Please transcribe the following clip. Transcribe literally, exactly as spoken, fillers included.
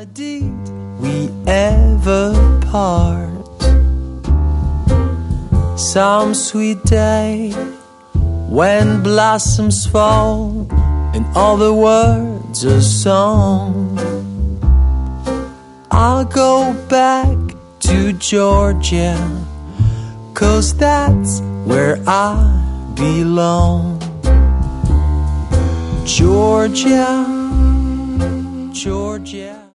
did we ever part? Some sweet day when blossoms fall and all the words are song. I'll go back to Georgia, 'cause that's where I belong. Georgia, Georgia.